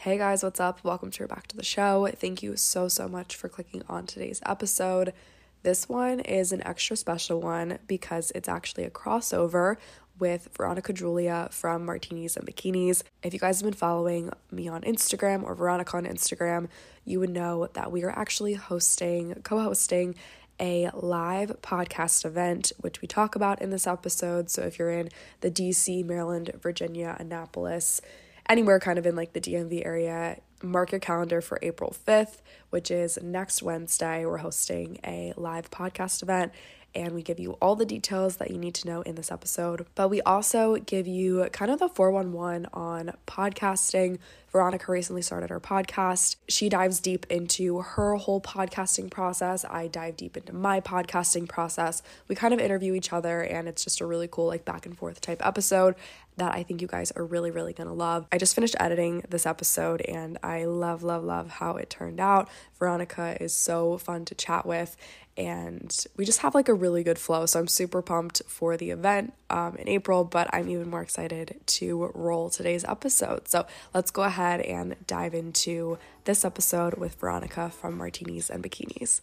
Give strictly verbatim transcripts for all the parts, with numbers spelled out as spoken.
Hey guys, what's up? Welcome to Back to the Show. Thank you so, so much for clicking on today's episode. This one is an extra special one because it's actually a crossover with Veronica Julia from Martinis and Bikinis. If you guys have been following me on Instagram or Veronica on Instagram, you would know that we are actually hosting, co-hosting a live podcast event, which we talk about in this episode. So if you're in the D C, Maryland, Virginia, Annapolis, anywhere kind of in like the D M V area, mark your calendar for April fifth, which is next Wednesday. We're hosting a live podcast event and we give you all the details that you need to know in this episode. But we also give you kind of the four one one on podcasting. Veronica recently started her podcast. She dives deep into her whole podcasting process. I dive deep into my podcasting process. We kind of interview each other and it's just a really cool like back and forth type episode that I think you guys are really, really gonna love. I just finished editing this episode and I love, love, love how it turned out. Veronica is so fun to chat with and we just have like a really good flow. So I'm super pumped for the event um, in April, but I'm even more excited to roll today's episode. So let's go ahead and dive into this episode with Veronica from Martinis and Bikinis.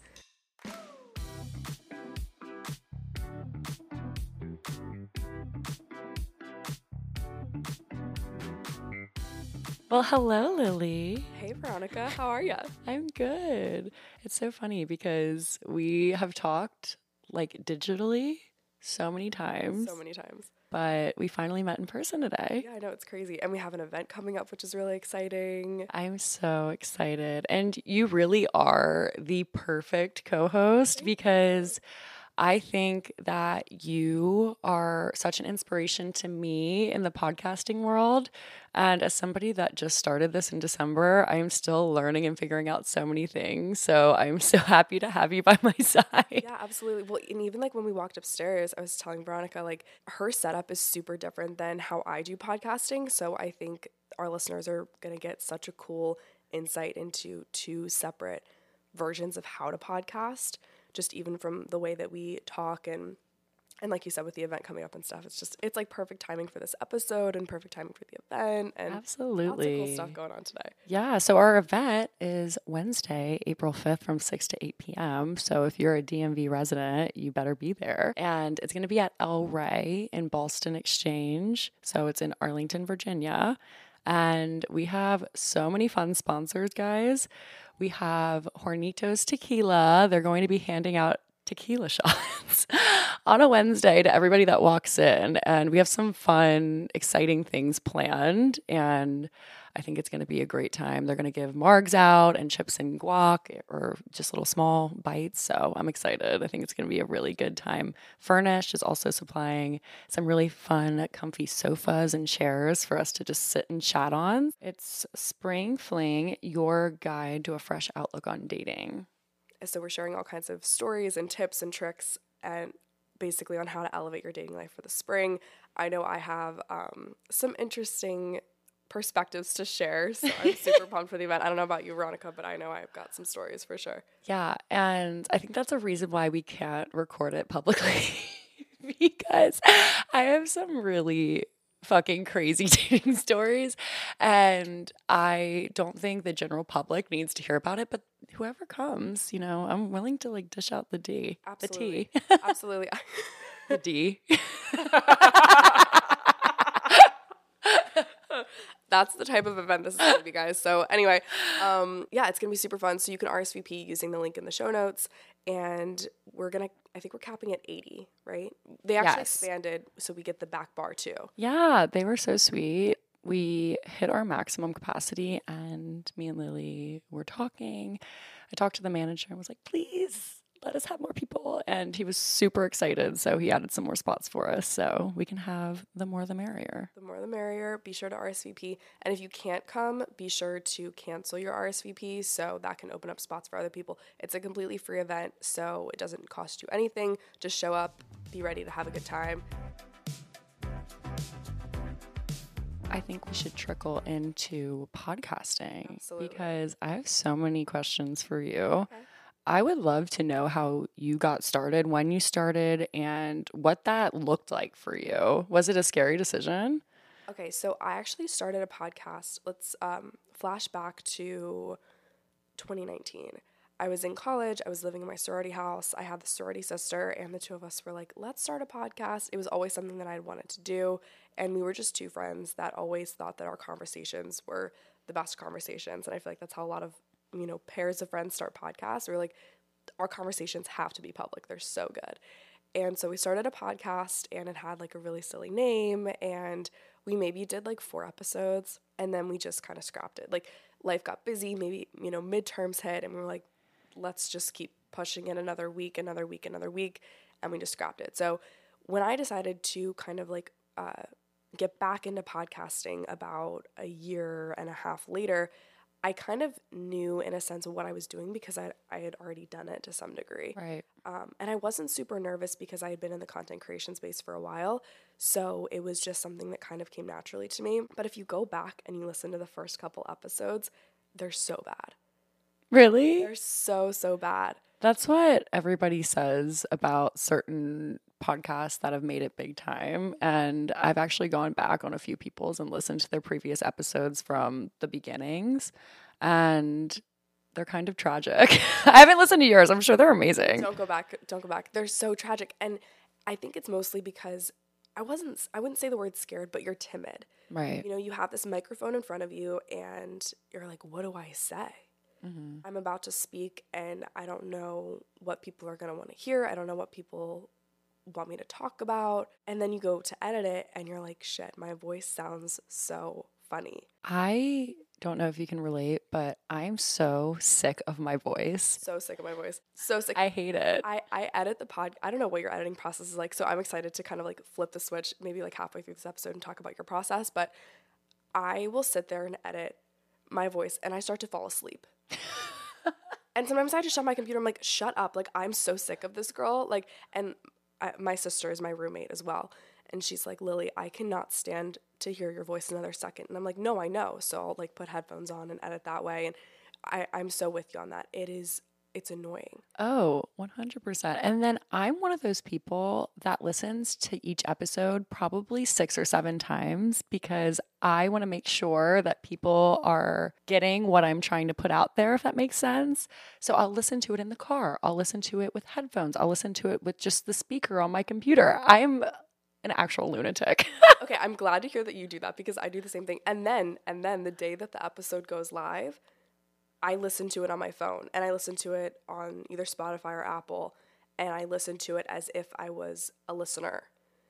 Well, hello, Lily. Hey, Veronica. How are you? I'm good. It's so funny because we have talked like digitally so many times. So many times. But we finally met in person today. Yeah, I know. It's crazy. And we have an event coming up, which is really exciting. I'm so excited. And you really are the perfect co-host because I think that you are such an inspiration to me in the podcasting world. And as somebody that just started this in December, I am still learning and figuring out so many things. So I'm so happy to have you by my side. Yeah, absolutely. Well, and even like when we walked upstairs, I was telling Veronica, like her setup is super different than how I do podcasting. So I think our listeners are going to get such a cool insight into two separate versions of how to podcast. Just even from the way that we talk and and like you said with the event coming up and stuff, it's just it's like perfect timing for this episode and perfect timing for the event and absolutely lots of cool stuff going on today. Yeah, so our event is Wednesday, April fifth from six to eight p.m. So if you're a D M V resident, you better be there. And it's going to be at El Rey in Ballston Exchange. So it's in Arlington, Virginia. And we have so many fun sponsors, guys. We have Hornitos Tequila. They're going to be handing out tequila shots on a Wednesday to everybody that walks in. And we have some fun, exciting things planned. And I think it's going to be a great time. They're going to give margs out and chips and guac or just little small bites. So I'm excited. I think it's going to be a really good time. Furnished is also supplying some really fun, comfy sofas and chairs for us to just sit and chat on. It's Spring Fling, your guide to a fresh outlook on dating. So we're sharing all kinds of stories and tips and tricks and basically on how to elevate your dating life for the spring. I know I have um, some interesting perspectives to share, so I'm super pumped for the event. I don't know about you, Veronica, but I know I've got some stories for sure. Yeah, and I think that's a reason why we can't record it publicly because I have some really fucking crazy dating stories and I don't think the general public needs to hear about it, but whoever comes, you know, I'm willing to like dish out the D. Absolutely. The T. Absolutely. The D. That's the type of event this is going to be, guys. So anyway, um, yeah, it's going to be super fun. So you can R S V P using the link in the show notes. And we're going to, I think we're capping at eighty, right? They actually Yes. expanded so we get the back bar too. Yeah, they were so sweet. We hit our maximum capacity and me and Lily were talking. I talked to the manager and was like, please let us have more people. And he was super excited. So he added some more spots for us. So we can have the more the merrier. The more the merrier. Be sure to R S V P. And if you can't come, be sure to cancel your R S V P so that can open up spots for other people. It's a completely free event, so it doesn't cost you anything. Just show up, be ready to have a good time. I think we should trickle into podcasting. Absolutely. Because I have so many questions for you. Okay. I would love to know how you got started, when you started, and what that looked like for you. Was it a scary decision? Okay, so I actually started a podcast. Let's, um, flashback to twenty nineteen. I was in college. I was living in my sorority house. I had the sorority sister, and the two of us were like, let's start a podcast. It was always something that I'd wanted to do, and we were just two friends that always thought that our conversations were the best conversations, and I feel like that's how a lot of, you know, pairs of friends start podcasts. We're like, our conversations have to be public. They're so good. And so we started a podcast, and it had like a really silly name, and we maybe did like four episodes, and then we just kind of scrapped it. Like, life got busy, maybe, you know, midterms hit, and we were like, let's just keep pushing it another week, another week, another week, and we just scrapped it. So when I decided to kind of like uh, get back into podcasting about a year and a half later, I kind of knew in a sense of what I was doing because I I had already done it to some degree. Right. Um, and I wasn't super nervous because I had been in the content creation space for a while. So it was just something that kind of came naturally to me. But if you go back and you listen to the first couple episodes, they're so bad. Really? They're so, so bad. That's what everybody says about certain podcasts that have made it big time. And I've actually gone back on a few people's and listened to their previous episodes from the beginnings. And they're kind of tragic. I haven't listened to yours. I'm sure they're amazing. Don't go back. Don't go back. They're so tragic. And I think it's mostly because I wasn't, I wouldn't say the word scared, but you're timid. Right. You know, you have this microphone in front of you and you're like, what do I say? Mm-hmm. I'm about to speak and I don't know what people are going to want to hear. I don't know what people want me to talk about. And then you go to edit it and you're like, shit, my voice sounds so funny. I don't know if you can relate, but I'm so sick of my voice. So sick of my voice. So sick. I hate it. I, I edit the pod. I don't know what your editing process is like. So I'm excited to kind of like flip the switch maybe like halfway through this episode and talk about your process. But I will sit there and edit my voice and I start to fall asleep. And sometimes I just shut my computer. I'm like, shut up. Like, I'm so sick of this girl. Like, and I, my sister is my roommate as well. And she's like, Lily, I cannot stand to hear your voice another second. And I'm like, no, I know. So I'll like put headphones on and edit that way. And I, I'm so with you on that. It is, it's annoying. Oh, one hundred percent. And then I'm one of those people that listens to each episode probably six or seven times because I want to make sure that people are getting what I'm trying to put out there, if that makes sense. So I'll listen to it in the car. I'll listen to it with headphones. I'll listen to it with just the speaker on my computer. I'm an actual lunatic. Okay, I'm glad to hear that you do that because I do the same thing. And then, and then the day that the episode goes live, I listen to it on my phone and I listen to it on either Spotify or Apple and I listen to it as if I was a listener.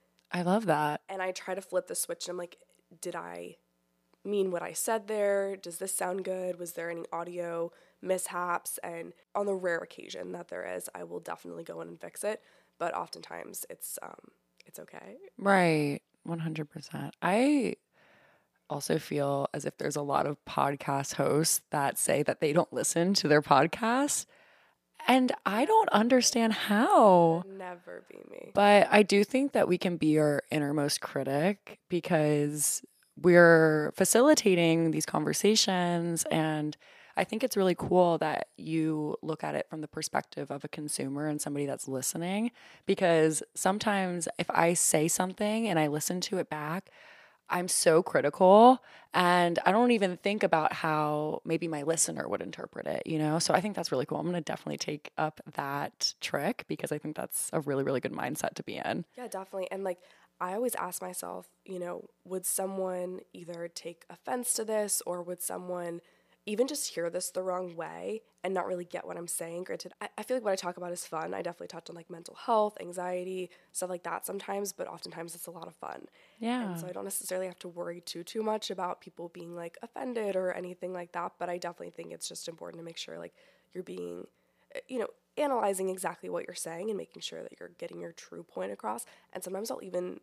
I love that. And I try to flip the switch and I'm like, did I mean what I said there? Does this sound good? Was there any audio mishaps? And on the rare occasion that there is, I will definitely go in and fix it. But oftentimes it's um it's okay. Right. one hundred percent. I also feel as if there's a lot of podcast hosts that say that they don't listen to their podcasts. And I don't understand how. Never be me. But I do think that we can be our innermost critic because we're facilitating these conversations. And I think it's really cool that you look at it from the perspective of a consumer and somebody that's listening. Because sometimes if I say something and I listen to it back, I'm so critical and I don't even think about how maybe my listener would interpret it, you know? So I think that's really cool. I'm going to definitely take up that trick because I think that's a really, really good mindset to be in. Yeah, definitely. And like, I always ask myself, you know, would someone either take offense to this or would someone even just hear this the wrong way and not really get what I'm saying? Granted, I, I feel like what I talk about is fun. I definitely touch on like mental health, anxiety, stuff like that sometimes, but oftentimes it's a lot of fun. Yeah. And so I don't necessarily have to worry too, too much about people being like offended or anything like that. But I definitely think it's just important to make sure like you're being, you know, analyzing exactly what you're saying and making sure that you're getting your true point across. And sometimes I'll even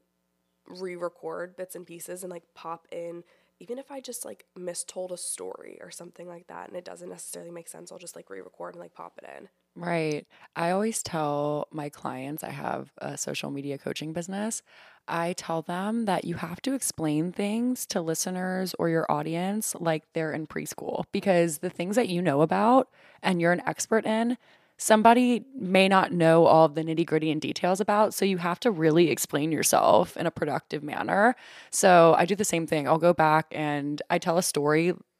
re-record bits and pieces and like pop in, even if I just like mistold a story or something like that and it doesn't necessarily make sense, I'll just like re-record and like pop it in. Right. I always tell my clients, I have a social media coaching business. I tell them that you have to explain things to listeners or your audience like they're in preschool because the things that you know about and you're an expert in, somebody may not know all of the nitty gritty and details about. So you have to really explain yourself in a productive manner. So I do the same thing. I'll go back and I tell a story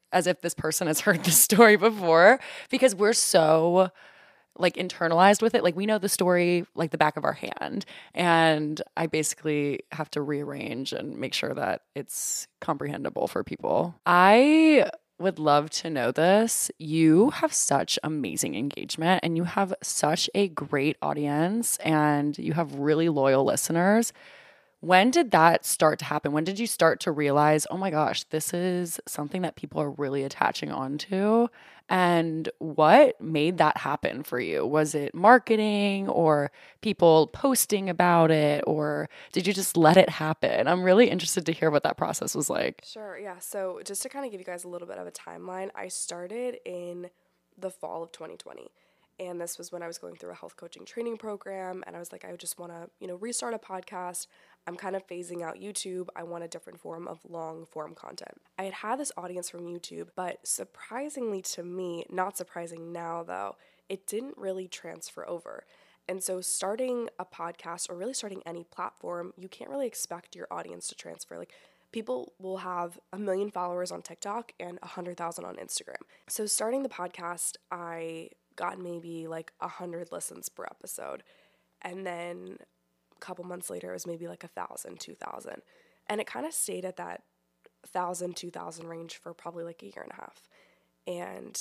as if this person has heard this story before, because we're so like internalized with it. Like we know the story like the back of our hand, and I basically have to rearrange and make sure that it's comprehensible for people. I would love to know this. You have such amazing engagement and you have such a great audience and you have really loyal listeners. When did that start to happen? When did you start to realize, oh my gosh, this is something that people are really attaching onto? And what made that happen for you? Was it marketing or people posting about it, or did you just let it happen? I'm really interested to hear what that process was like. Sure, yeah. So just to kind of give you guys a little bit of a timeline, I started in the fall of twenty twenty. And this was when I was going through a health coaching training program. And I was like, I just want to, you know, restart a podcast. I'm kind of phasing out YouTube. I want a different form of long form content. I had had this audience from YouTube, but surprisingly to me, not surprising now though, it didn't really transfer over. And so starting a podcast or really starting any platform, you can't really expect your audience to transfer. Like people will have a million followers on TikTok and a hundred thousand on Instagram. So starting the podcast, I got maybe like a hundred listens per episode. And then a couple months later, it was maybe like a thousand, two thousand. And it kind of stayed at that thousand, two thousand range for probably like a year and a half. And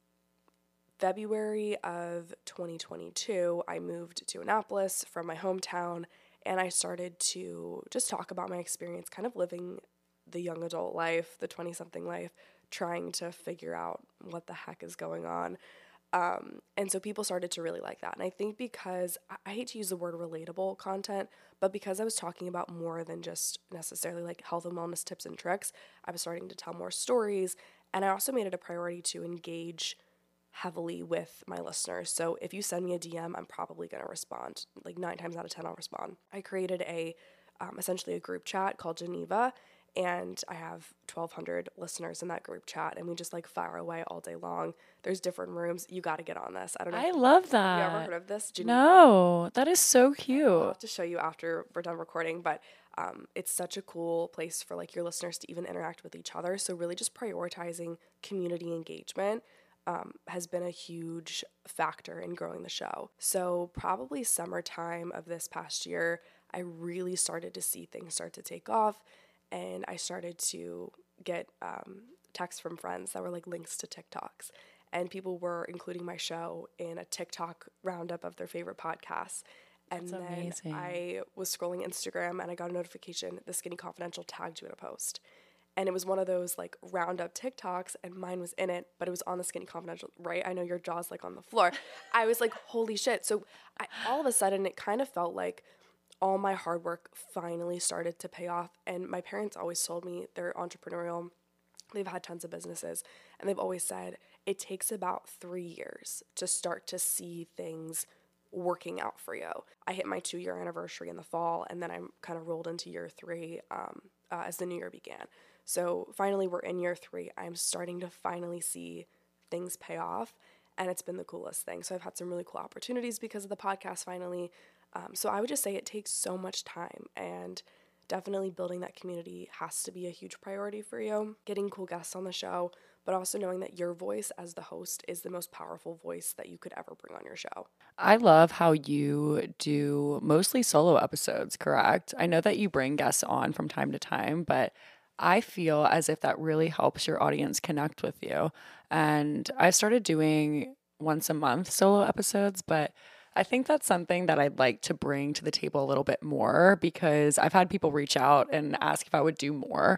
February of twenty twenty-two, I moved to Annapolis from my hometown, and I started to just talk about my experience kind of living the young adult life, the twenty-something life, trying to figure out what the heck is going on. Um, and so people started to really like that. And I think because, I hate to use the word relatable content, but because I was talking about more than just necessarily like health and wellness tips and tricks, I was starting to tell more stories. And I also made it a priority to engage heavily with my listeners. So if you send me a D M, I'm probably going to respond. Like nine times out of ten, I'll respond. I created a, um, essentially a group chat called Geneva, and I have twelve hundred listeners in that group chat, and we just like fire away all day long. There's different rooms. You got to get on this. I don't know. I love that. Have you ever heard of this? Geneva? No, that is so cute. I'll have to show you after we're done recording, but um, it's such a cool place for like your listeners to even interact with each other. So really just prioritizing community engagement um, has been a huge factor in growing the show. So probably summertime of this past year, I really started to see things start to take off. And I started to get um, texts from friends that were like links to TikToks. And people were including my show in a TikTok roundup of their favorite podcasts. And That's then amazing. I was scrolling Instagram and I got a notification, The Skinny Confidential tagged you in a post. And it was one of those like roundup TikToks and mine was in it, but it was on The Skinny Confidential, right? I know your jaw's like on the floor. I was like, holy shit. So I, all of a sudden it kind of felt like all my hard work finally started to pay off. And my parents always told me they're entrepreneurial. They've had tons of businesses. And they've always said it takes about three years to start to see things working out for you. I hit my two-year anniversary in the fall, and then I kind of rolled into year three um, uh, as the new year began. So finally, we're in year three. I'm starting to finally see things pay off, and it's been the coolest thing. So I've had some really cool opportunities because of the podcast finally. Um, so I would just say it takes so much time, and definitely building that community has to be a huge priority for you. Getting cool guests on the show, but also knowing that your voice as the host is the most powerful voice that you could ever bring on your show. I love how you do mostly solo episodes, correct? I know that you bring guests on from time to time, but I feel as if that really helps your audience connect with you. And I've started doing once a month solo episodes, but I think that's something that I'd like to bring to the table a little bit more because I've had people reach out and ask if I would do more.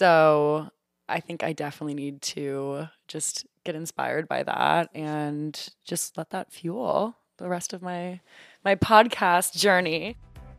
So I think I definitely need to just get inspired by that and just let that fuel the rest of my my podcast journey.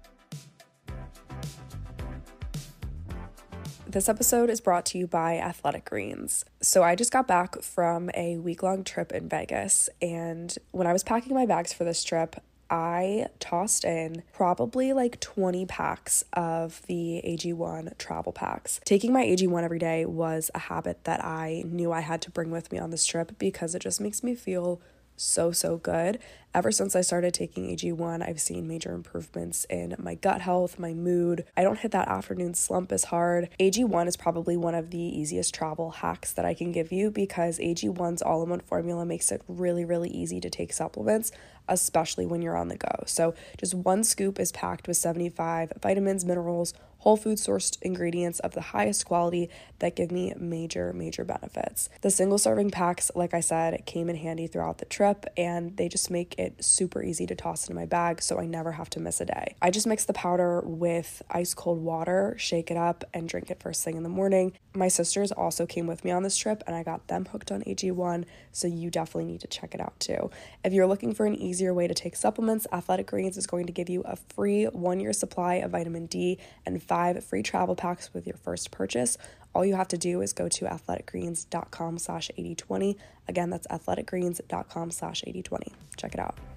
This episode is brought to you by Athletic Greens. So I just got back from a week-long trip in Vegas, and when I was packing my bags for this trip, I tossed in probably like twenty packs of the A G one travel packs. Taking my A G one every day was a habit that I knew I had to bring with me on this trip because it just makes me feel so, so good. Ever since I started taking A G one, I've seen major improvements in my gut health, my mood. I don't hit that afternoon slump as hard. A G one is probably one of the easiest travel hacks that I can give you because A G one's all-in-one formula makes it really, really easy to take supplements, especially when you're on the go. So just one scoop is packed with seventy-five vitamins, minerals, whole food sourced ingredients of the highest quality that give me major, major benefits. The single serving packs, like I said, came in handy throughout the trip, and they just make it super easy to toss into my bag so I never have to miss a day. I just mix the powder with ice cold water, shake it up, and drink it first thing in the morning. My sisters also came with me on this trip, and I got them hooked on A G one, so you definitely need to check it out too. If you're looking for an easier way to take supplements, Athletic Greens is going to give you a free one-year supply of vitamin D and five free travel packs with your first purchase. All you have to do is go to athleticgreens.com slash 8020. Again, that's athleticgreens.com slash 8020. Check it out.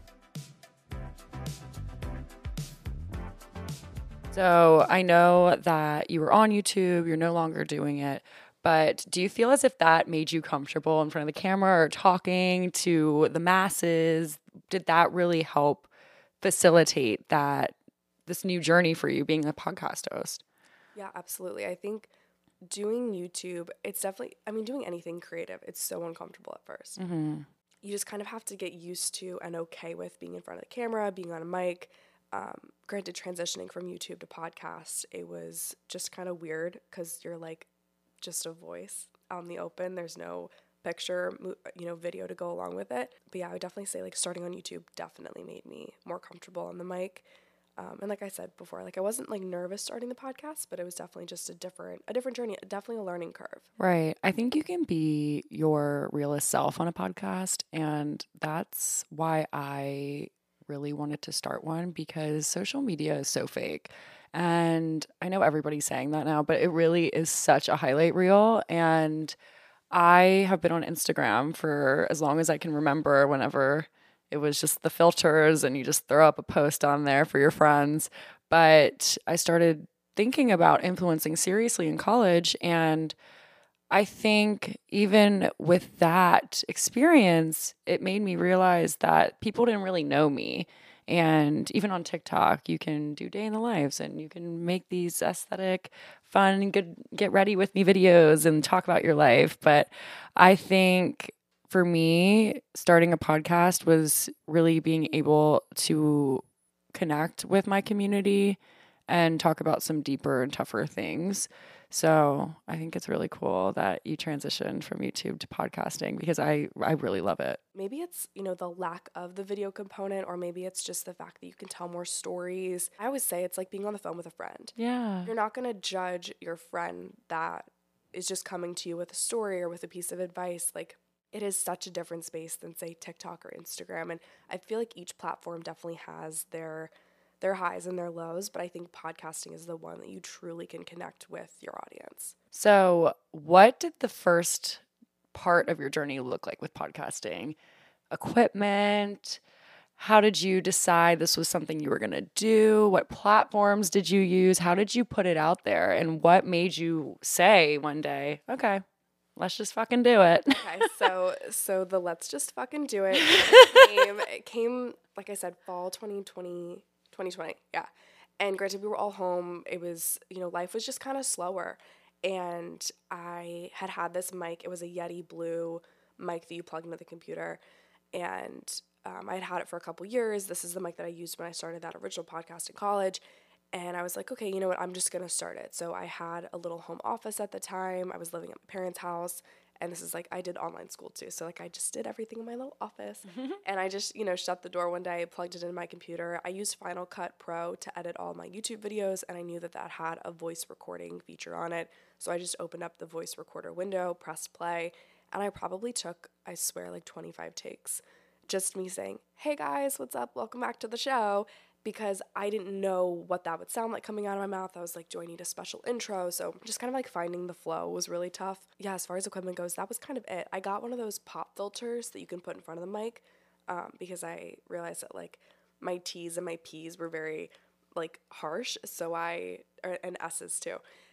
So I know that you were on YouTube, you're no longer doing it, but do you feel as if that made you comfortable in front of the camera or talking to the masses? Did that really help facilitate that, this new journey for you being a podcast host? Yeah, absolutely. I think doing YouTube, it's definitely, I mean, doing anything creative, it's so uncomfortable at first. Mm-hmm. You just kind of have to get used to and okay with being in front of the camera, being on a mic. Um, granted, transitioning from YouTube to podcast, it was just kind of weird because you're like just a voice out in the open. There's no picture, you know, video to go along with it. But yeah, I would definitely say like starting on YouTube definitely made me more comfortable on the mic. Um, and like I said before, like I wasn't like nervous starting the podcast, but it was definitely just a different, a different journey, definitely a learning curve. Right. I think you can be your realest self on a podcast, and that's why I really wanted to start one, because social media is so fake. And I know everybody's saying that now, but it really is such a highlight reel. And I have been on Instagram for as long as I can remember, whenever it was just the filters and you just throw up a post on there for your friends. But I started thinking about influencing seriously in college, and I think even with that experience, it made me realize that people didn't really know me. And even on TikTok, you can do day in the lives and you can make these aesthetic, fun, good, get ready with me videos and talk about your life. But I think for me, starting a podcast was really being able to connect with my community and talk about some deeper and tougher things. So I think it's really cool that you transitioned from YouTube to podcasting, because I, I really love it. Maybe it's, you know, the lack of the video component, or maybe it's just the fact that you can tell more stories. I always say it's like being on the phone with a friend. Yeah. You're not going to judge your friend that is just coming to you with a story or with a piece of advice. Like, it is such a different space than, say, TikTok or Instagram. And I feel like each platform definitely has their their highs and their lows, but I think podcasting is the one that you truly can connect with your audience. So what did the first part of your journey look like with podcasting? Equipment? How did you decide this was something you were going to do? What platforms did you use? How did you put it out there? And what made you say one day, okay, let's just fucking do it? Okay, so so the let's just fucking do it came, it came, like I said, fall twenty twenty, twenty twenty, yeah. And granted, we were all home. It was, you know, life was just kind of slower. And I had had this mic. It was a Yeti Blue mic that you plug into the computer. And um, I had had it for a couple years. This is the mic that I used when I started that original podcast in college. And I was like, okay, you know what? I'm just going to start it. So I had a little home office at the time. I was living at my parents' house. And this is like, I did online school too. So like, I just did everything in my little office. And I just, you know, shut the door one day, plugged it into my computer. I used Final Cut Pro to edit all my YouTube videos. And I knew that that had a voice recording feature on it. So I just opened up the voice recorder window, pressed play. And I probably took, I swear, like twenty-five takes. Just me saying, hey guys, what's up? Welcome back to the show. Because I didn't know what that would sound like coming out of my mouth. I was like, do I need a special intro? So just kind of like finding the flow was really tough. Yeah, as far as equipment goes, that was kind of it. I got one of those pop filters that you can put in front of the mic um, because I realized that like my T's and my P's were very like harsh. So I, or, and S's too.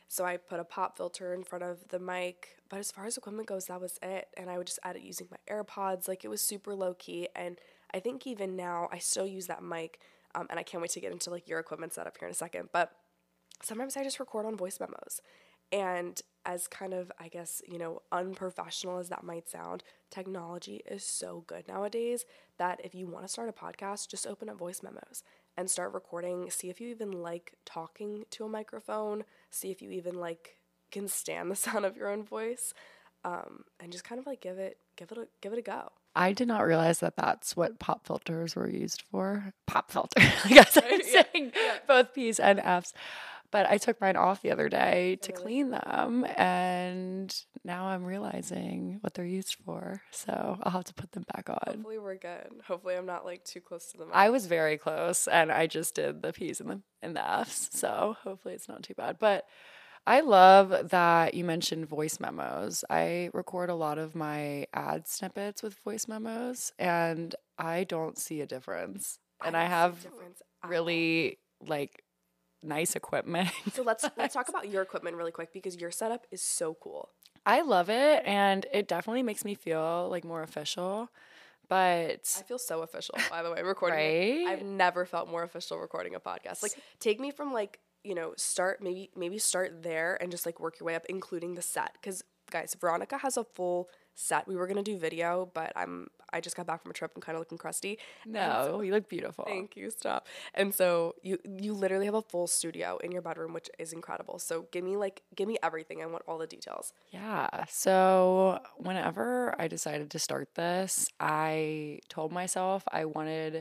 So I put a pop filter in front of the mic. But as far as equipment goes, that was it. And I would just edit using my AirPods. Like, it was super low key. And I think even now I still use that mic. Um, and I can't wait to get into like your equipment setup here in a second. But sometimes I just record on voice memos. And as kind of, I guess, you know, unprofessional as that might sound, technology is so good nowadays that if you want to start a podcast, just open up voice memos and start recording. See if you even like talking to a microphone. See if you even like can stand the sound of your own voice, um, and just kind of like give it, give it, a, give it a go. I did not realize that that's what pop filters were used for. Pop filter. I guess I'm Yeah. saying Yeah. both P's and F's. But I took mine off the other day to Really? clean them, and now I'm realizing what they're used for. So I'll have to put them back on. Hopefully we're good. Hopefully I'm not like too close to the mic. I was very close, and I just did the P's and the and the F's, so hopefully it's not too bad. But I love that you mentioned voice memos. I record a lot of my ad snippets with voice memos, and I don't see a difference. And I, don't see a have difference at all. really like nice equipment. So let's let's talk about your equipment really quick because your setup is so cool. I love it, and it definitely makes me feel like more official. But I feel so official, by the way, recording Right? it. I've never felt more official recording a podcast. Like, take me from like, you know, start maybe maybe start there and just like work your way up, including the set. Because guys, Veronica has a full set. We were gonna do video, but I'm I just got back from a trip. I'm kind of looking crusty. no, you look beautiful. Thank you. Stop. And so you you literally have a full studio in your bedroom, which is incredible. So give me like give me everything. I want all the details. Yeah. So whenever I decided to start this, I told myself I wanted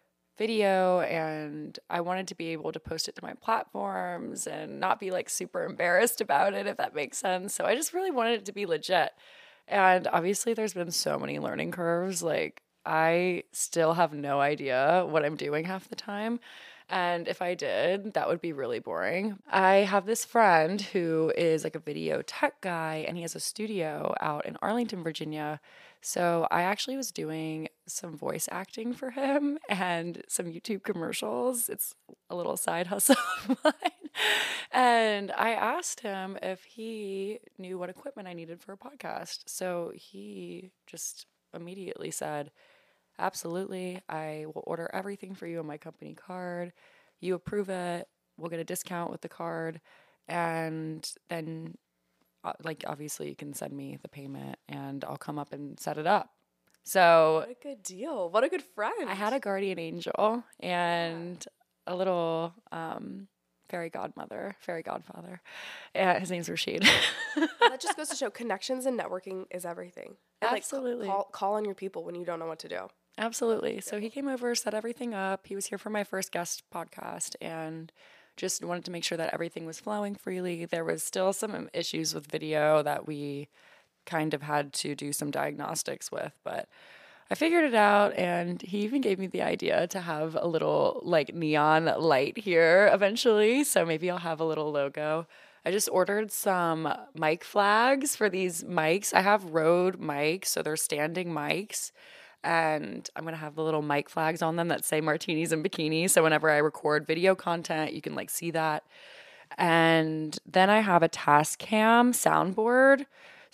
video and I wanted to be able to post it to my platforms and not be like super embarrassed about it, if that makes sense. So I just really wanted it to be legit. And obviously there's been so many learning curves. Like, I still have no idea what I'm doing half the time. And if I did, that would be really boring. I have this friend who is like a video tech guy, and he has a studio out in Arlington, Virginia. So I actually was doing some voice acting for him and some YouTube commercials. It's a little side hustle of mine. And I asked him if he knew what equipment I needed for a podcast. So he just immediately said, absolutely, I will order everything for you on my company card. You approve it, we'll get a discount with the card, and then, uh, like, obviously you can send me the payment, and I'll come up and set it up. So What a good deal. What a good friend. I had a guardian angel and a little um, fairy godmother, fairy godfather. Yeah, his name's Rashid. That just goes to show connections and networking is everything. And, like, Absolutely. call, call on your people when you don't know what to do. Absolutely. So he came over, set everything up. He was here for my first guest podcast and just wanted to make sure that everything was flowing freely. There was still some issues with video that we kind of had to do some diagnostics with, but I figured it out, and he even gave me the idea to have a little like neon light here eventually. So maybe I'll have a little logo. I just ordered some mic flags for these mics. I have Rode mics, so they're standing mics. And I'm going to have the little mic flags on them that say martinis and bikinis. So whenever I record video content, you can like see that. And then I have a Tascam soundboard.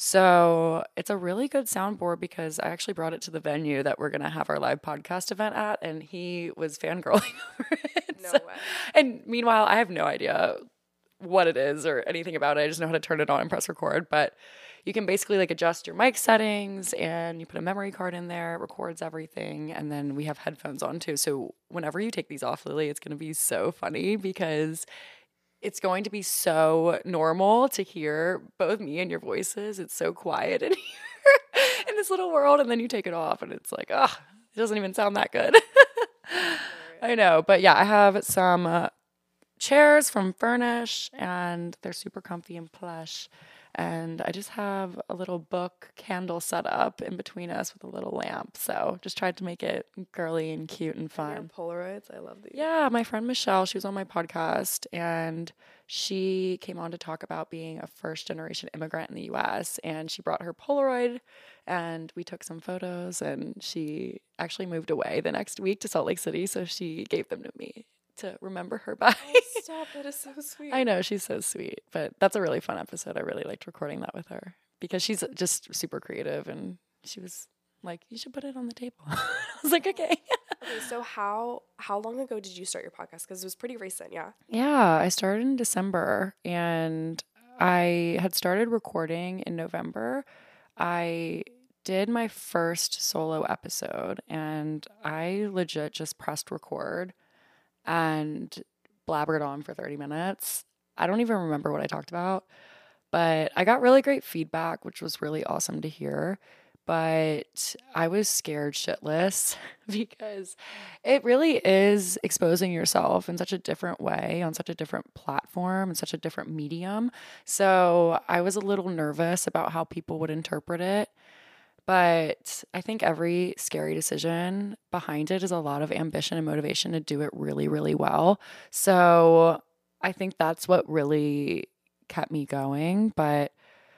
So it's a really good soundboard because I actually brought it to the venue that we're going to have our live podcast event at. And he was fangirling over it. No So- way. And meanwhile, I have no idea what it is or anything about it. I just know how to turn it on and press record. But you can basically like adjust your mic settings, and you put a memory card in there, it records everything, and then we have headphones on too. So whenever you take these off, Lily, it's going to be so funny because it's going to be so normal to hear both me and your voices. It's so quiet in here in this little world, and then you take it off and it's like, oh, it doesn't even sound that good. I know, but yeah, I have some uh, chairs from Furnish, and they're super comfy and plush. And I just have a little book candle set up in between us with a little lamp. So just tried to make it girly and cute and Your fun. Polaroids, I love these. Yeah, my friend Michelle, she was on my podcast, and she came on to talk about being a first generation immigrant in the U S, and she brought her Polaroid, and we took some photos, and she actually moved away the next week to Salt Lake City, so she gave them to me to remember her by. Oh, stop. That is so sweet. I know, she's so sweet. But that's a really fun episode. I really liked recording that with her because she's just super creative, and she was like, you should put it on the table. I was like, okay. Okay, so how how long ago did you start your podcast? Because it was pretty recent, yeah? Yeah, I started in December, and I had started recording in November. I did my first solo episode, and I legit just pressed record and blabbered on for thirty minutes. I don't even remember what I talked about, but I got really great feedback, which was really awesome to hear. But I was scared shitless because it really is exposing yourself in such a different way, on such a different platform, and such a different medium. So I was a little nervous about how people would interpret it. But I think every scary decision behind it is a lot of ambition and motivation to do it really, really well. So I think that's what really kept me going. But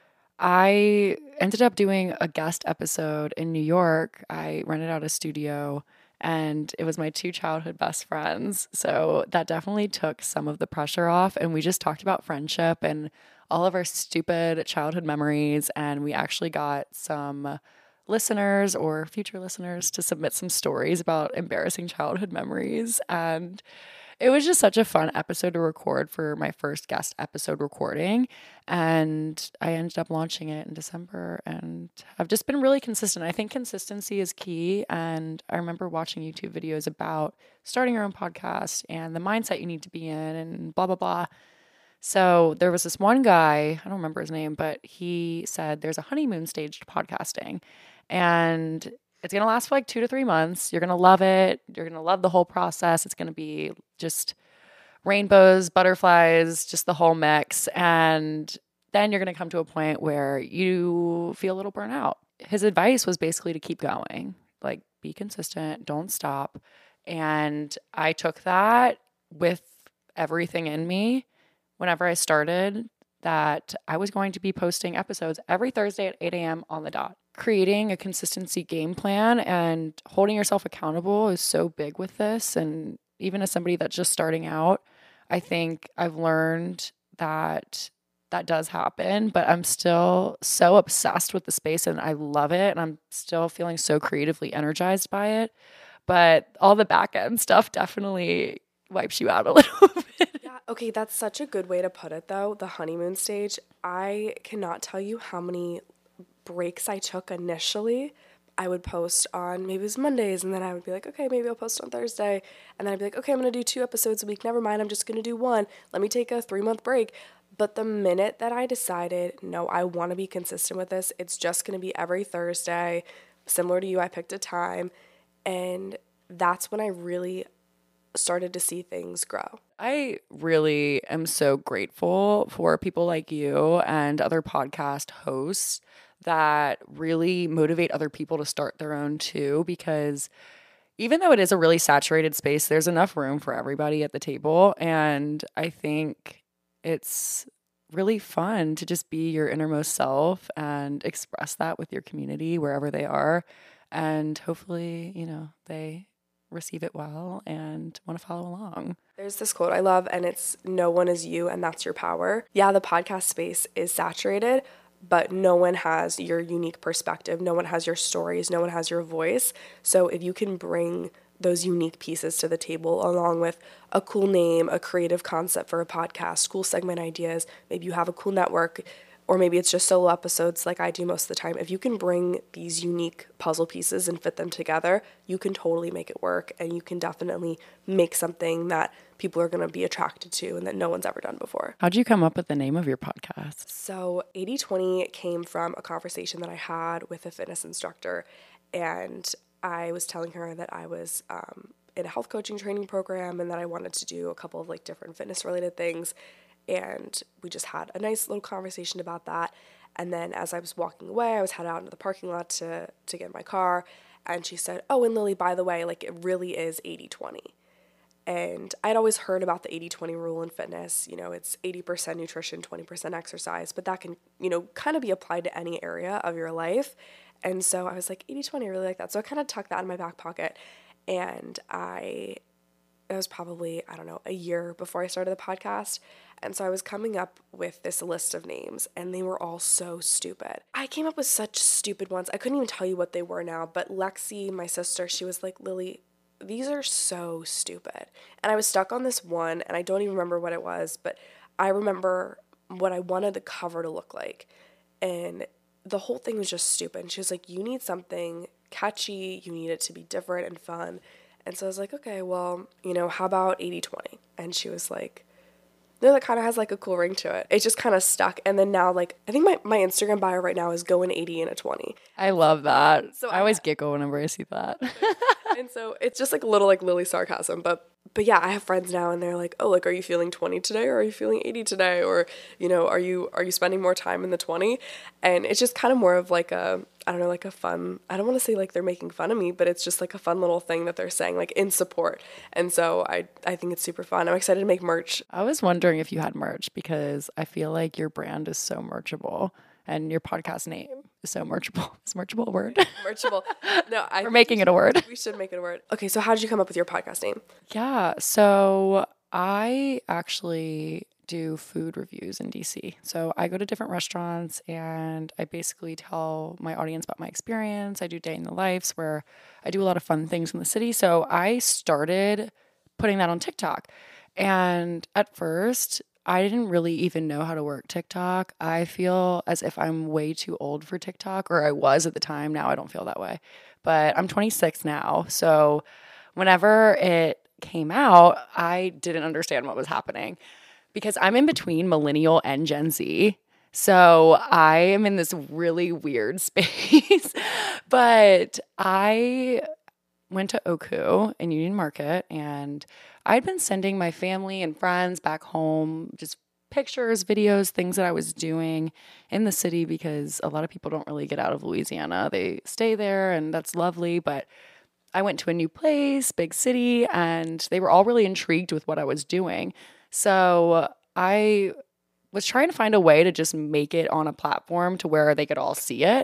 I ended up doing a guest episode in New York. I rented out a studio, and it was my two childhood best friends. So that definitely took some of the pressure off. And we just talked about friendship and all of our stupid childhood memories. And we actually got some listeners or future listeners to submit some stories about embarrassing childhood memories. And it was just such a fun episode to record for my first guest episode recording. And I ended up launching it in December, and I've just been really consistent. I think consistency is key. And I remember watching YouTube videos about starting your own podcast and the mindset you need to be in and blah, blah, blah. So there was this one guy, I don't remember his name, but he said there's a honeymoon stage to podcasting, and it's going to last for like two to three months. You're going to love it. You're going to love the whole process. It's going to be just rainbows, butterflies, just the whole mix. And then you're going to come to a point where you feel a little burnt out. His advice was basically to keep going, like be consistent, don't stop. And I took that with everything in me whenever I started, that I was going to be posting episodes every Thursday at eight a.m. on the dot. Creating a consistency game plan and holding yourself accountable is so big with this. And even as somebody that's just starting out, I think I've learned that that does happen, but I'm still so obsessed with the space and I love it. And I'm still feeling so creatively energized by it. But all the back end stuff definitely wipes you out a little bit. Yeah, okay, that's such a good way to put it, though. The honeymoon stage, I cannot tell you how many breaks I took initially. I would post on maybe it was Mondays, and then I would be like, okay, maybe I'll post on Thursday, and then I'd be like, okay, I'm gonna do two episodes a week. Never mind, I'm just gonna do one. Let me take a three month break. But the minute that I decided, no, I want to be consistent with this, it's just gonna be every Thursday. Similar to you, I picked a time, and that's when I really started to see things grow. I really am so grateful for people like you and other podcast hosts that really motivate other people to start their own too, because even though it is a really saturated space, there's enough room for everybody at the table. And I think it's really fun to just be your innermost self and express that with your community wherever they are. And hopefully, you know, they receive it well and want to follow along. There's this quote I love, and it's, no one is you and that's your power. Yeah, the podcast space is saturated, but no one has your unique perspective. No one has your stories. No one has your voice. So if you can bring those unique pieces to the table along with a cool name, a creative concept for a podcast, cool segment ideas, maybe you have a cool network, or maybe it's just solo episodes like I do most of the time. If you can bring these unique puzzle pieces and fit them together, you can totally make it work, and you can definitely make something that people are going to be attracted to and that no one's ever done before. How'd you come up with the name of your podcast? So eighty twenty came from a conversation that I had with a fitness instructor, and I was telling her that I was um, in a health coaching training program and that I wanted to do a couple of like different fitness related things. And we just had a nice little conversation about that. And then as I was walking away, I was headed out into the parking lot to, to get in my car. And she said, oh, and Lily, by the way, like it really is eighty twenty. And I'd always heard about the eighty twenty rule in fitness. You know, it's eighty percent nutrition, twenty percent exercise. But that can, you know, kind of be applied to any area of your life. And so I was like, eighty twenty, I really like that. So I kind of tucked that in my back pocket. And I it was probably, I don't know, a year before I started the podcast. And so I was coming up with this list of names, and they were all so stupid. I came up with such stupid ones. I couldn't even tell you what they were now, but Lexi, my sister, she was like, Lily, these are so stupid. And I was stuck on this one, and I don't even remember what it was, but I remember what I wanted the cover to look like. And the whole thing was just stupid. And she was like, you need something catchy, you need it to be different and fun. And so I was like, okay, well, you know, how about eighty twenty? And she was like, no, that kind of has like a cool ring to it. It just kind of stuck. And then now, like, I think my, my Instagram bio right now is go an eighty and a twenty. I love that. So I, I always giggle whenever I see that. And so it's just like a little like Lily sarcasm, but but yeah, I have friends now and they're like, oh, like, are you feeling twenty today or are you feeling eighty today? Or, you know, are you are you spending more time in the twenty? And it's just kind of more of like a, I don't know, like a fun, I don't want to say like they're making fun of me, but it's just like a fun little thing that they're saying like in support. And so I, I think it's super fun. I'm excited to make merch. I was wondering if you had merch because I feel like your brand is so merchable and your podcast name is so merchable. Is merchable a word? Merchable. No, I We're making it a word. We should make it a word. Okay, so how did you come up with your podcast name? Yeah, so I actually do food reviews in D C. So I go to different restaurants and I basically tell my audience about my experience. I do day in the lives where I do a lot of fun things in the city. So I started putting that on TikTok. And at first, I didn't really even know how to work TikTok. I feel as if I'm way too old for TikTok, or I was at the time. Now I don't feel that way. But I'm twenty-six now. So whenever it came out, I didn't understand what was happening because I'm in between millennial and Gen Z. So I am in this really weird space. But I went to Oku in Union Market and I'd been sending my family and friends back home just pictures, videos, things that I was doing in the city because a lot of people don't really get out of Louisiana. They stay there and that's lovely, but I went to a new place, big city, and they were all really intrigued with what I was doing. So I was trying to find a way to just make it on a platform to where they could all see it.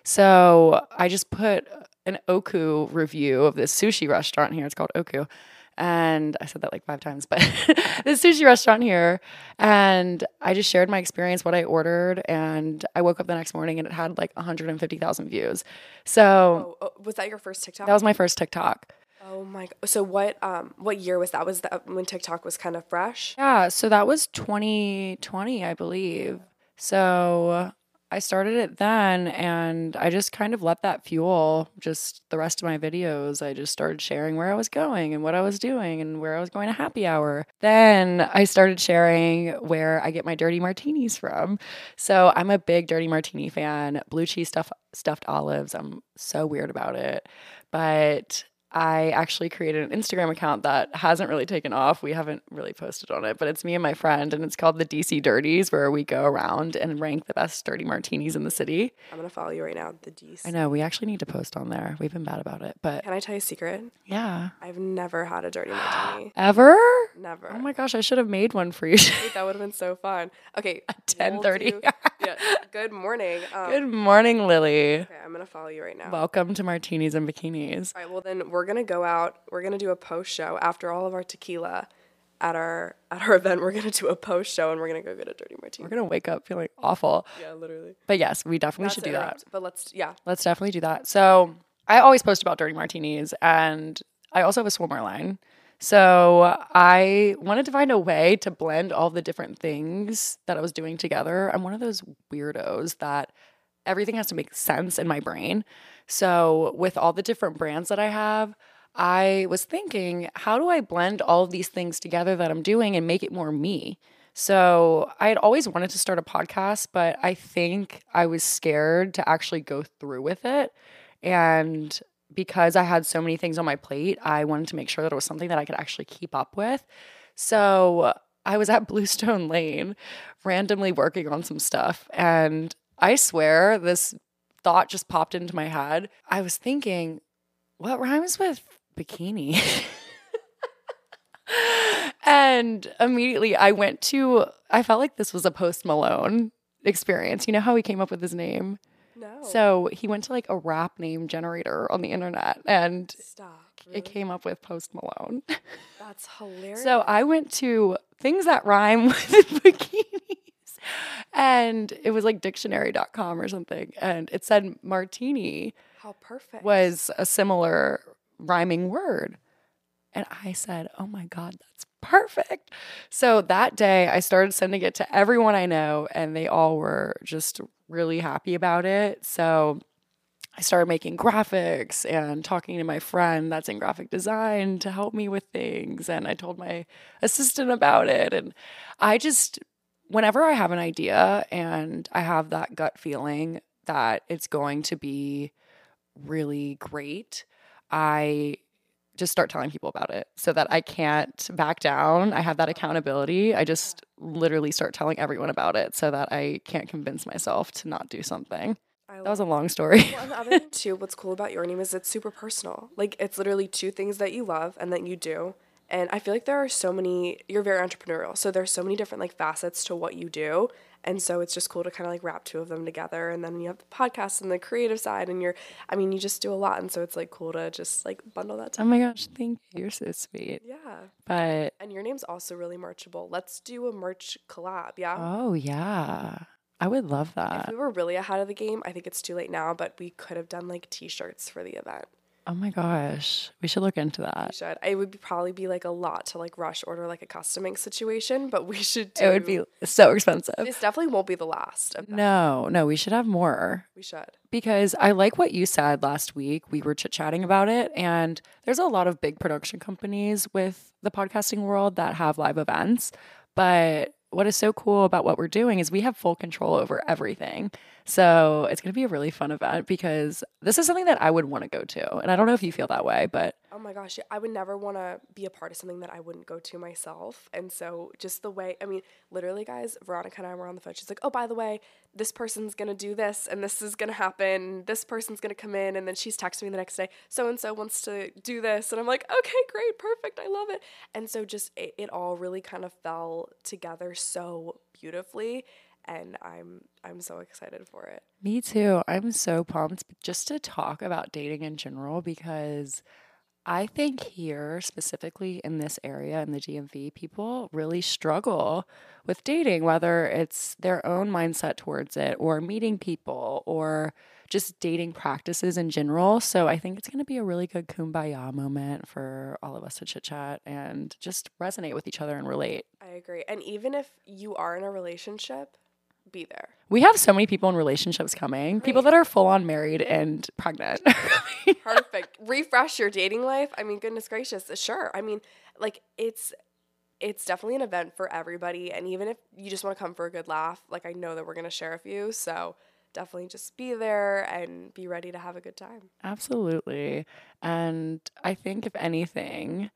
So I just put an Oku review of this sushi restaurant here. It's called Oku. And I said that like five times, but this sushi restaurant here. And I just shared my experience, what I ordered. And I woke up the next morning and it had like one hundred fifty thousand views. So oh, oh, was that your first TikTok? That was my first TikTok. Oh my God. So what um what year was that? Was that when TikTok was kind of fresh? Yeah, so that was twenty twenty, I believe. So I started it then and I just kind of let that fuel just the rest of my videos. I just started sharing where I was going and what I was doing and where I was going to happy hour. Then I started sharing where I get my dirty martinis from. So I'm a big dirty martini fan. Blue cheese stuff, stuffed olives. I'm so weird about it. But I actually created an Instagram account that hasn't really taken off. We haven't really posted on it, but it's me and my friend, and it's called the D C Dirties, where we go around and rank the best dirty martinis in the city. I'm going to follow you right now, the D C. I know, we actually need to post on there. We've been bad about it, but... Can I tell you a secret? Yeah. I've never had a dirty martini. Ever? Never. Oh my gosh, I should have made one for you. Wait, that would have been so fun. Okay. At ten thirty. We'll yeah. Good morning. Um, Good morning, Lily. Okay, I'm going to follow you right now. Welcome to Martinis and Bikinis. All right, well then we're going to go out. We're going to do a post show after all of our tequila at our at our event. We're going to do a post show and we're going to go get a dirty martini. We're going to wake up feeling awful. Yeah, literally. But yes, we definitely That's should do it, that. But let's, yeah. Let's definitely do that. So I always post about dirty martinis and I also have a swimwear line. So I wanted to find a way to blend all the different things that I was doing together. I'm one of those weirdos that everything has to make sense in my brain. So with all the different brands that I have, I was thinking, how do I blend all of these things together that I'm doing and make it more me? So I had always wanted to start a podcast, but I think I was scared to actually go through with it. And because I had so many things on my plate, I wanted to make sure that it was something that I could actually keep up with. So I was at Bluestone Lane randomly working on some stuff. And I swear this thought just popped into my head. I was thinking, what rhymes with bikini? And immediately I went to, I felt like this was a Post Malone experience. You know how he came up with his name? No. So he went to like a rap name generator on the internet and Stop. Really? it came up with Post Malone. That's hilarious. So I went to things that rhyme with bikinis and it was like dictionary dot com or something. And it said martini How perfect. was a similar rhyming word. And I said, oh my God, that's perfect. So that day I started sending it to everyone I know and they all were just really happy about it. So I started making graphics and talking to my friend that's in graphic design to help me with things. And I told my assistant about it. And I just, whenever I have an idea and I have that gut feeling that it's going to be really great, I just start telling people about it so that I can't back down. I have that accountability. I just literally start telling everyone about it so that I can't convince myself to not do something. I That was a love long story. Well, and the other thing too, what's cool about your name is it's super personal. Like it's literally two things that you love and that you do. And I feel like there are so many, you're very entrepreneurial. So there's so many different like facets to what you do. And so it's just cool to kind of like wrap two of them together. And then you have the podcast and the creative side and you're, I mean, you just do a lot. And so it's like cool to just like bundle that Oh together. my gosh, thank you. You're so sweet. Yeah. But And your name's also really merchable. Let's do a merch collab. Yeah. oh yeah. I would love If that. we were really ahead of the game, I think it's too late now, but we could have done like t-shirts for the event. Oh my gosh. We should look into We that. should. It would be, probably be like a lot to like rush order like a custom ink situation, but we should do. It would be so expensive. This definitely won't be the last of that. No, no, we should have more. We should. Because I like what you said last week. We were chit chatting about it, and there's a lot of big production companies with the podcasting world that have live events. But what is so cool about what we're doing is we have full control over everything. So it's going to be a really fun event because this is something that I would want to go to. And I don't know if you feel that way, but Oh my gosh, I would never want to be a part of something that I wouldn't go to myself. And so just the way, I mean, literally guys, Veronica and I were on the phone. She's like, oh, by the way, this person's going to do this and this is going to happen. This person's going to come in. And then she's texting me the next day, so-and-so wants to do this. And I'm like, okay, great, perfect. I love it. And so just it, it all really kind of fell together so beautifully. And I'm I'm so excited for it. me too. I'm so pumped just to talk about dating in general because I think here, specifically in this area in the D M V, people really struggle with dating, whether it's their own mindset towards it or meeting people or just dating practices in general. So I think it's going to be a really good kumbaya moment for all of us to chit chat and just resonate with each other and relate. I agree. And even if you are in a relationship, be there. We have so many people in relationships coming, people that are full on married and pregnant. Perfect. Refresh your dating life. I mean, goodness gracious. Sure. I mean, like it's it's definitely an event for everybody. And even if you just want to come for a good laugh, like I know that we're going to share a few. So definitely just be there and be ready to have a good time. Absolutely. And I think, if anything,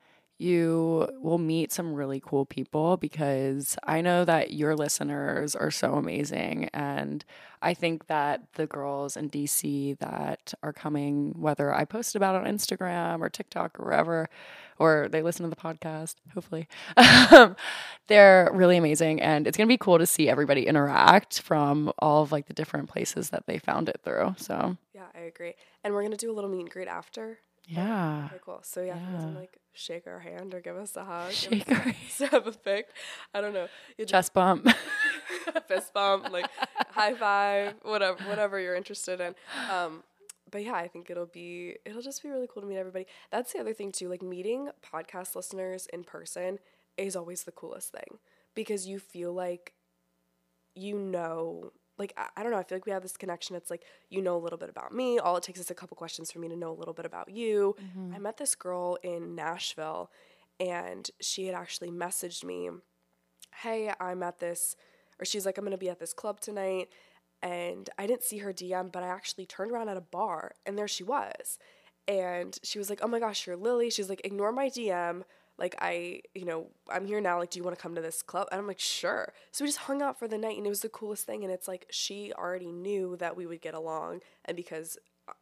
you will meet some really cool people because I know that your listeners are so amazing. And I think that the girls in D C that are coming, whether I post about it on Instagram or TikTok or wherever, or they listen to the podcast, hopefully, they're really amazing. And it's going to be cool to see everybody interact from all of like the different places that they found it through. So Yeah, I agree. And we're going to do a little meet and greet after. yeah. Okay, cool. So yeah, if you guys Yeah. want to like shake our hand or give us a hug, Shake give our us a- have a pic. I don't know. You just Chest bump. fist bump, like high five, whatever, whatever you're interested in. Um, but yeah, I think it'll be, it'll just be really cool to meet everybody. That's the other thing too. Like meeting podcast listeners in person is always the coolest thing because you feel like, you know. Like, I, I don't know, I feel like we have this connection. It's like, you know a little bit about me. All it takes is a couple questions for me to know a little bit about you. Mm-hmm. I met this girl in Nashville, and she had actually messaged me, hey, I'm at this, or she's like, I'm going to be at this club tonight. And I didn't see her D M, but I actually turned around at a bar, and there she was. And she was like, oh my gosh, you're Lily. She's like, ignore my D M. Like, I, you know, I'm here now. Like, do you want to come to this club? And I'm like, sure. So we just hung out for the night, and it was the coolest thing. And it's like, she already knew that we would get along. And because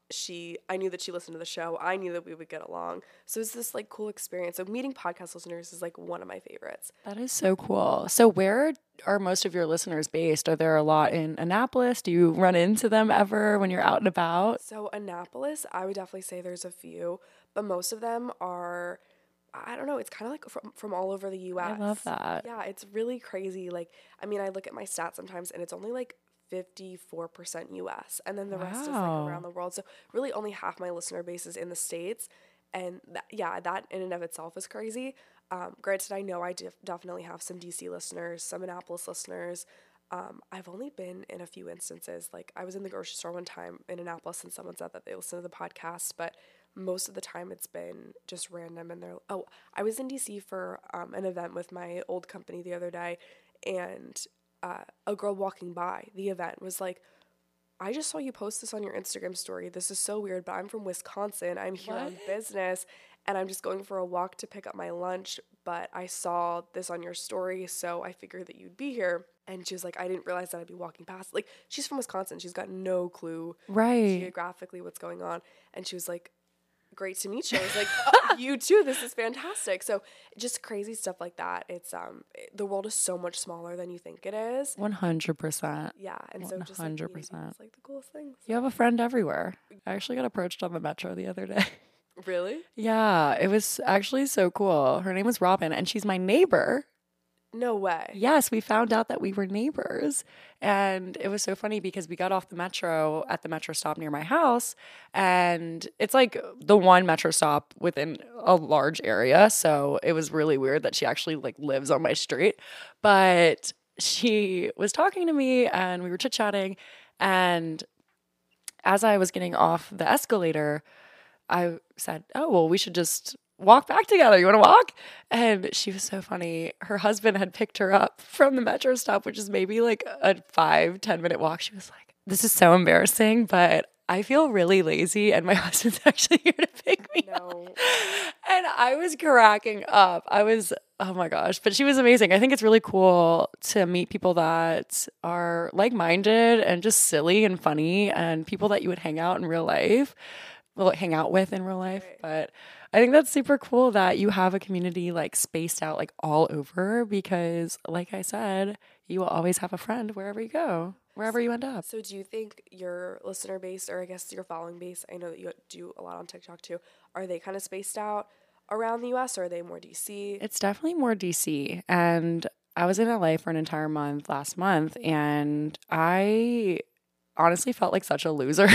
she, I knew that she listened to the show. I knew that we would get along. So it's this like cool experience. So meeting podcast listeners is like one of my favorites. That is so cool. So where are most of your listeners based? Are there a lot in Annapolis? Do you run into them ever when you're out and about? So Annapolis, I would definitely say there's a few, but most of them are, I don't know, it's kind of like from, from all over the U S. I love that. Yeah, it's really crazy. Like, I mean, I look at my stats sometimes and it's only like fifty-four percent U S and then the rest is like Wow. around the world. So really only half my listener base is in the States. And that, yeah, that in and of itself is crazy. Um, granted, I know I def- definitely have some D C listeners, some Annapolis listeners. Um, I've only been in a few instances. Like I was in the grocery store one time in Annapolis and someone said that they listened to the podcast, but most of the time it's been just random. And they're, oh, I was in D C for um, an event with my old company the other day, and uh, a girl walking by the event was like, I just saw you post this on your Instagram story. This is so weird, but I'm from Wisconsin. I'm here on business, and I'm just going for a walk to pick up my lunch, but I saw this on your story, so I figured that you'd be here. And she was like, I didn't realize that I'd be walking past. Like, she's from Wisconsin. She's got no clue Right. geographically what's going on. And she was like, great to meet you. I was like, oh, you too. This is fantastic. So just crazy stuff like that. It's um, the world is so much smaller than you think it is. one hundred percent. Yeah, and so just like, meeting people one hundred percent. is like the coolest thing. You have a friend everywhere. I actually got approached on the metro the other day. Really? Yeah, it was actually so cool. Her name was Robin, and she's my neighbor. No way. Yes, we found out that we were neighbors. And it was so funny because we got off the metro at the metro stop near my house. And it's like the one metro stop within a large area. So it was really weird that she actually like lives on my street. But she was talking to me and we were chit-chatting. And as I was getting off the escalator, I said, oh, well, we should just walk back together. You want to walk? And she was so funny. Her husband had picked her up from the metro stop, which is maybe like a five, ten minute walk. She was like, this is so embarrassing, but I feel really lazy and my husband's actually here to pick me up. No. And I was cracking up. I was, oh my gosh. But she was amazing. I think it's really cool to meet people that are like-minded and just silly and funny and people that you would hang out in real life. Well, hang out with in real life. Right. But I think that's super cool that you have a community like spaced out like all over because like I said, you will always have a friend wherever you go, wherever you end up. So do you think your listener base, or I guess your following base, I know that you do a lot on TikTok too, are they kind of spaced out around the U S or are they more D C? It's definitely more D C. And I was in L A for an entire month last month and I honestly felt like such a loser.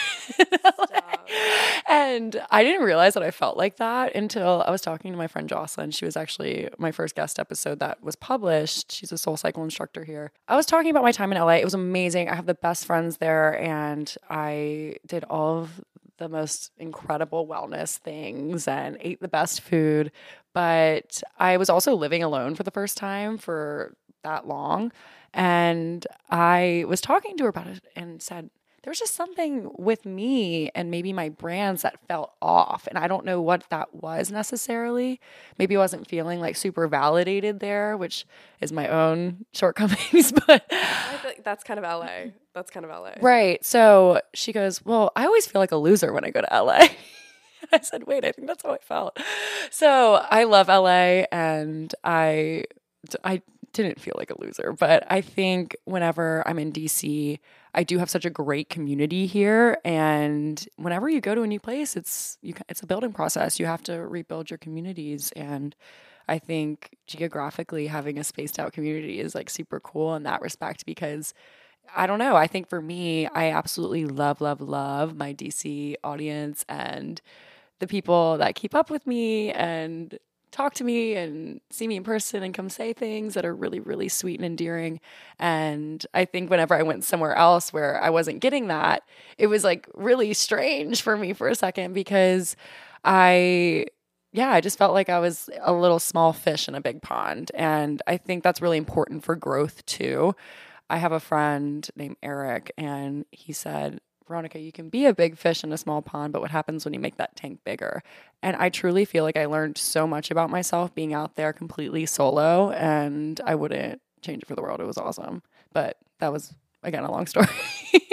And I didn't realize that I felt like that until I was talking to my friend Jocelyn. She was actually my first guest episode that was published. She's a Soul Cycle instructor here. I was talking about my time in L A. It was amazing. I have the best friends there and I did all of the most incredible wellness things and ate the best food. But I was also living alone for the first time for that long. And I was talking to her about it and said, there was just something with me and maybe my brands that felt off. And I don't know what that was necessarily. Maybe I wasn't feeling like super validated there, which is my own shortcomings. But I feel like that's kind of L A. That's kind of L A. Right. So she goes, well, I always feel like a loser when I go to L A. I said, wait, I think that's how I felt. So I love L A and I, I didn't feel like a loser, but I think whenever I'm in D C, I do have such a great community here. And whenever you go to a new place, it's you, it's a building process. You have to rebuild your communities. And I think geographically having a spaced out community is like super cool in that respect because I don't know. I think for me, I absolutely love, love, love my D C audience and the people that keep up with me and talk to me and see me in person and come say things that are really, really sweet and endearing. And I think whenever I went somewhere else where I wasn't getting that, it was like really strange for me for a second because I, yeah, I just felt like I was a little small fish in a big pond. And I think that's really important for growth too. I have a friend named Eric and he said, Veronica, you can be a big fish in a small pond, but what happens when you make that tank bigger? And I truly feel like I learned so much about myself being out there completely solo, and I wouldn't change it for the world. It was awesome. But that was, again, a long story.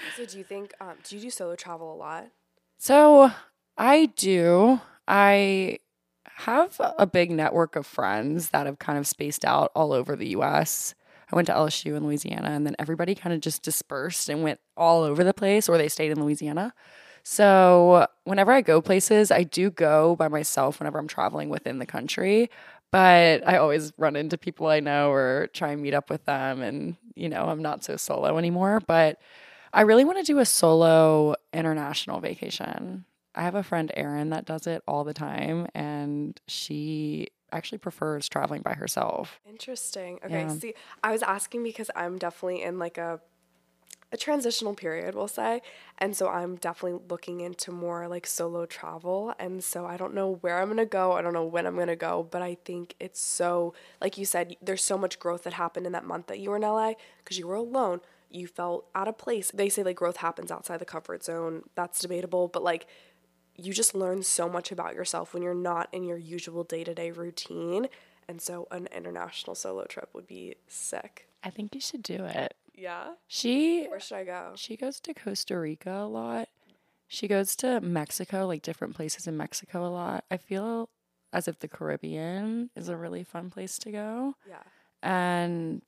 So do you think, um, do you do solo travel a lot? So I do. I have a big network of friends that have kind of spaced out all over the U S. I went to L S U in Louisiana, and then everybody kind of just dispersed and went all over the place, or they stayed in Louisiana. So whenever I go places, I do go by myself whenever I'm traveling within the country. But I always run into people I know or try and meet up with them. And, you know, I'm not so solo anymore. But I really want to do a solo international vacation. I have a friend, Erin, that does it all the time. And she actually prefers traveling by herself. Interesting. Okay, Yeah. see, I was asking because I'm definitely in like a a transitional period, we'll say. And so I'm definitely looking into more like solo travel. And so I don't know where I'm going to go. I don't know when I'm going to go, but I think it's so, like you said, there's so much growth that happened in that month that you were in L A because you were alone. You felt out of place. They say like growth happens outside the comfort zone. That's debatable, but like you just learn so much about yourself when you're not in your usual day-to-day routine. And so an international solo trip would be sick. I think you should do it. Yeah? She Where should I go? she goes to Costa Rica a lot. She goes to Mexico, like different places in Mexico a lot. I feel as if the Caribbean is a really fun place to go. Yeah. And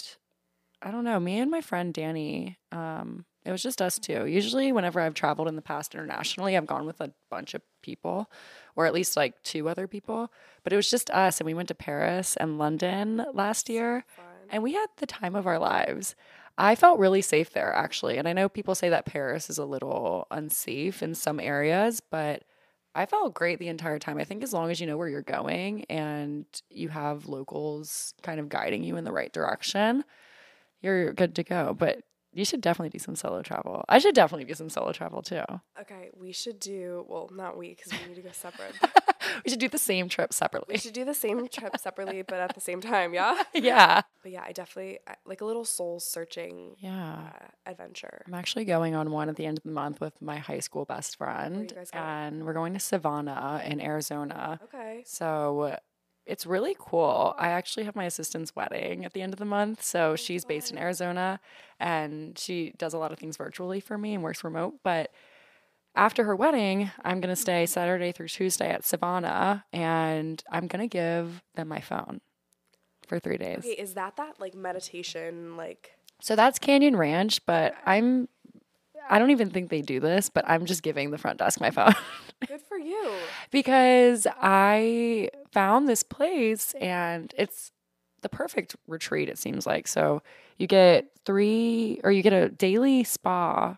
I don't know, me and my friend Danny, um, it was just us two. Usually whenever I've traveled in the past internationally, I've gone with a bunch of people, or at least like two other people. But it was just us, and we went to Paris and London last year, Fun. and we had the time of our lives. I felt really safe there, actually. And I know people say that Paris is a little unsafe in some areas, but I felt great the entire time. I think as long as you know where you're going and you have locals kind of guiding you in the right direction, you're good to go. But you should definitely do some solo travel. I should definitely do some solo travel too. Okay, we should do, well, not we, because we need to go separate. We should do the same trip separately. We should do the same trip separately, but at the same time, yeah? Yeah. But yeah, I definitely, I- like a little soul-searching Yeah. uh, adventure. I'm actually going on one at the end of the month with my high school best Where friend. you guys going? And we're going to Savannah in Arizona. Okay. So it's really cool. I actually have my assistant's wedding at the end of the month. So she's based in Arizona, and she does a lot of things virtually for me and works remote. But after her wedding, I'm going to stay Saturday through Tuesday at Savannah, and I'm going to give them my phone for three days. Okay, is that that, like, meditation, like... So that's Canyon Ranch, but I'm, I don't even think they do this, but I'm just giving the front desk my phone. Good for you. Because I found this place, and it's the perfect retreat, it seems like. So you get three, or you get a daily spa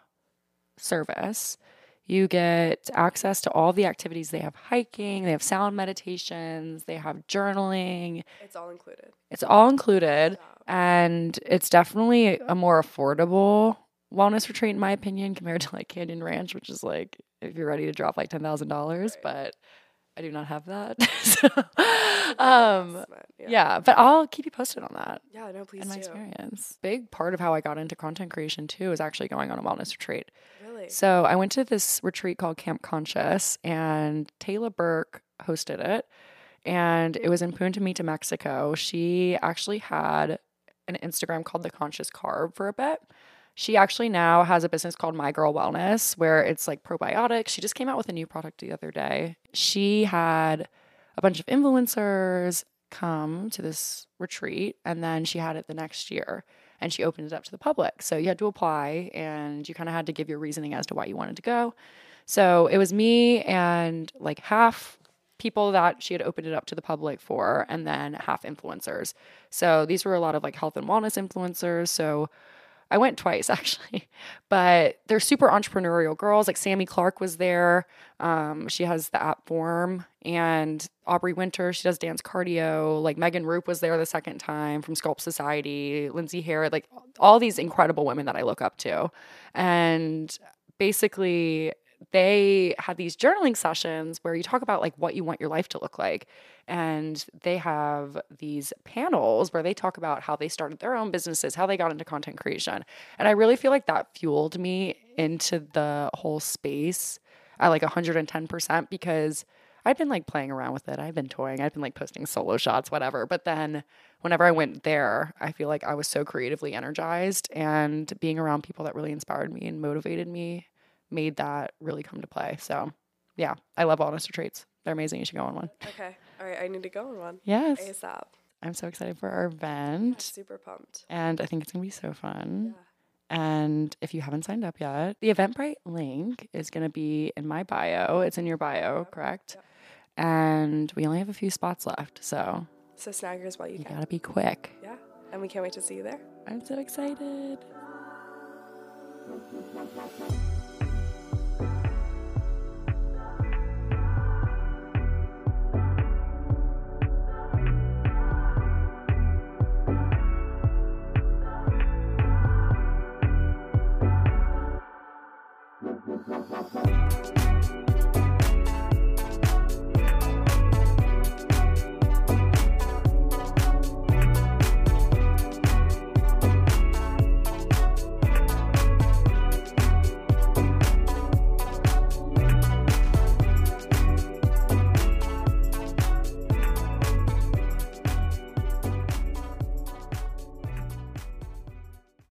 service. You get access to all the activities. They have hiking, they have sound meditations, they have journaling. It's all included. It's all included. And it's definitely a more affordable wellness retreat, in my opinion, compared to like Canyon Ranch, which is like if you're ready to drop like ten thousand dollars. Right. But I do not have that. so, um, Yeah. yeah, but I'll keep you posted on that. Yeah, no, please And my do. experience. Big part of how I got into content creation too is actually going on a wellness retreat. Really? So I went to this retreat called Camp Conscious, and Taylor Burke hosted it, and it was in Punta Mita, Mexico. She actually had an Instagram called The Conscious Carb for a bit. She actually now has a business called My Girl Wellness, where it's like probiotics. She just came out with a new product the other day. She had a bunch of influencers come to this retreat, and then she had it the next year, and she opened it up to the public. So you had to apply, and you kind of had to give your reasoning as to why you wanted to go. So it was me and like half people that she had opened it up to the public for, and then half influencers. So these were a lot of like health and wellness influencers. So I went twice actually, but they're super entrepreneurial girls. Like Sammy Clark was there. Um, she has the app Form, and Aubrey Winter, she does dance cardio. Like Megan Roop was there the second time from Sculpt Society, Lindsay Harrod, like all these incredible women that I look up to. And basically they had these journaling sessions where you talk about like what you want your life to look like. And they have these panels where they talk about how they started their own businesses, how they got into content creation. And I really feel like that fueled me into the whole space at like one hundred ten percent, because I'd been like playing around with it. I'd been toying. I'd been like posting solo shots, whatever. But then whenever I went there, I feel like I was so creatively energized, and being around people that really inspired me and motivated me made that really come to play. So yeah, I love Honest Retreats. They're amazing. You should go on one. Okay. All right. I need to go on one. Yes. ASAP. I'm so excited for our event. Yeah, super pumped. And I think it's going to be so fun. Yeah. And if you haven't signed up yet, the Eventbrite link is going to be in my bio. It's in your bio, yep. correct? Yep. And we only have a few spots left. So, so snag yours while you, you can. You got to be quick. Yeah. And we can't wait to see you there. I'm so excited.